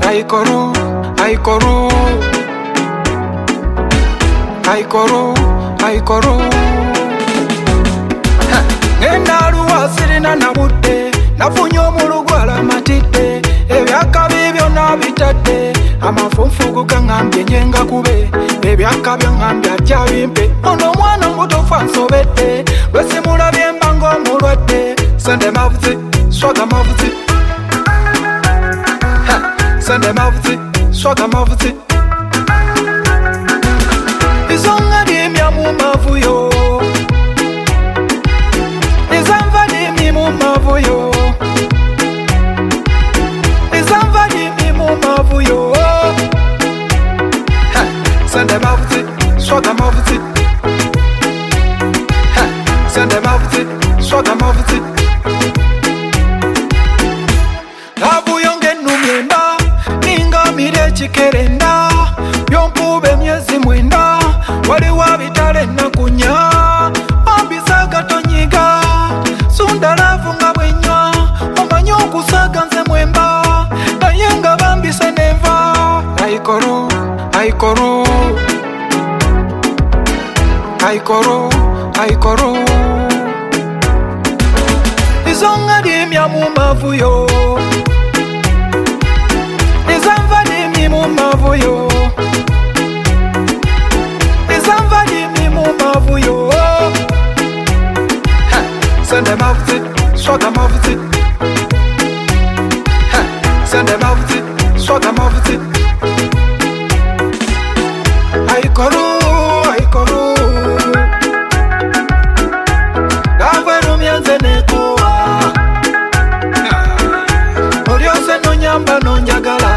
Aikoro, aikoro, aikoro, aikoro. Ngenda luwasirina nabutte, nafunye omulugwala matite. Ebyakabi byonna bitadde, amafunfugu gaŋŋambye nyenga kube. Ebyakabyo ŋŋambye atya bimpe, ono omwana mutofa nsobedde. Lwesimulabye mba ng'omulwadde, sende mavuzi, swaga mavuzi. Sende mavuzi, swaga mavuzi. Izonga dimya mu mavuyo, izanva dimi mu mavuyo, izanva dimi mu mavuyo. Sende mavuzi, swaga mavuzi. Sende mavuzi, swaga mavuzi. Navuyo ngenumyenda, ninga mire chikerenda. Yompube myezi mwenda, waliwo bitale nakunya. Mambisa tonyiga, sunda lavu nga bwenywa. Omanyi okusaga nze mwemba, naye nga bambise neva. Aikoro, aikoro, aikoro, aikoro. Izonga dimya mu mavuyo, izanva dimi mu mavuyo, izanva dimi mu mavuyo. Sende mavuzi, swaga mavuzi. Sende mavuzi, swaga mavuzi. Aikoro, aikoro. Gavero myanze nekoa, Oriose no nyamba no njagala.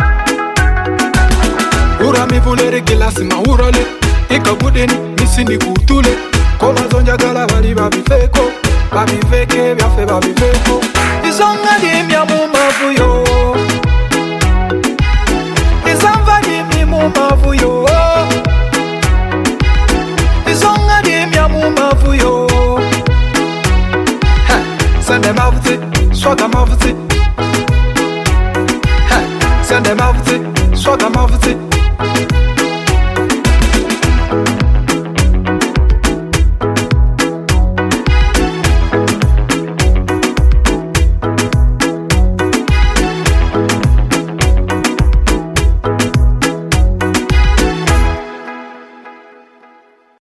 Ura mi vulere gilasi maurale, ikabudeni misini kutule. Koma zonjagala bali babifeko, babifeke byafe babifeko. Izonga dimya mu mavuyo, izanva dimi mu mavuyo. Izonga dimya mu mavuyo. Sende mavuzi, swaga mavuzi. Sende mavuzi, swaga mavuzi.